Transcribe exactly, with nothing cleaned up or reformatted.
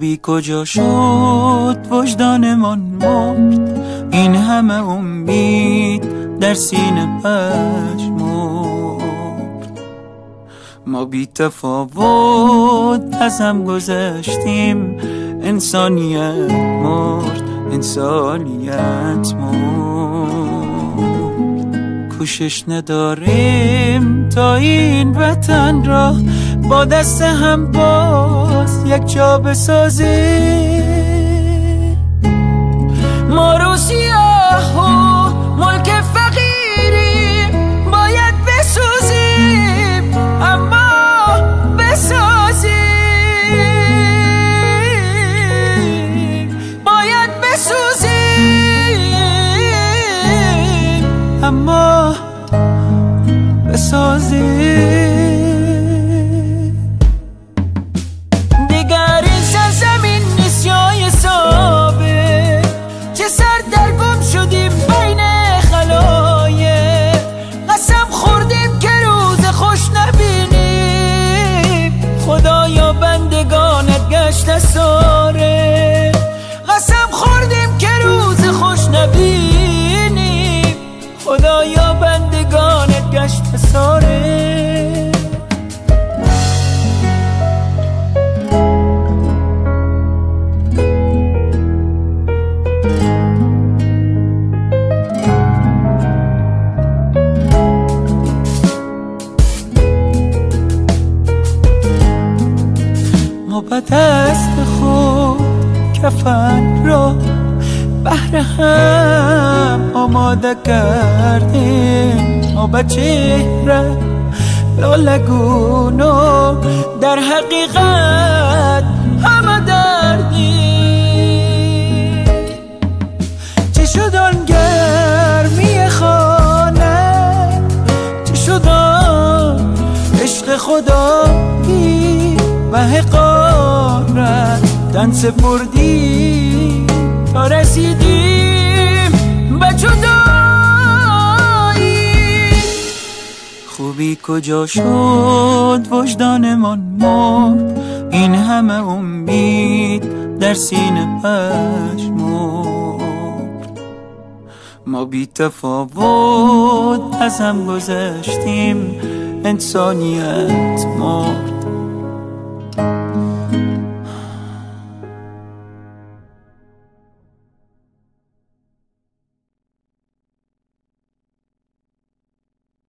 خوبی کجا شد وجدانمان مرد، این همه امید در سینه پژمرد. ما بی تفاوت از هم گذشتیم، انسانیت مرد، انسانیت مرد. کوشش نداریم تا این وطن را با دست هم باز یک جا بسازیم. ما رو سیاه و ملک فقیریم، باید بسازیم اما بسازیم، باید بسازیم اما بسازیم. ساره قسم خوردیم که روز خوش نبینیم، خدایا بندگانت گشت ساره. ما به دست خود کفن را بهر هم آماده کردیم. ما به چهره لالگونو در حقیقت همه دردیم. چه شد آن گرمی خانه، چه شد آن عشق خدایی و حقارت تن سپردیم تا رسیدیم به جدایی. خوبی کجا شد وجدانمان مرد، این همه امید در سینه پژمرد. ما بی تفاوت از هم گذشتیم، انسانیت مرد،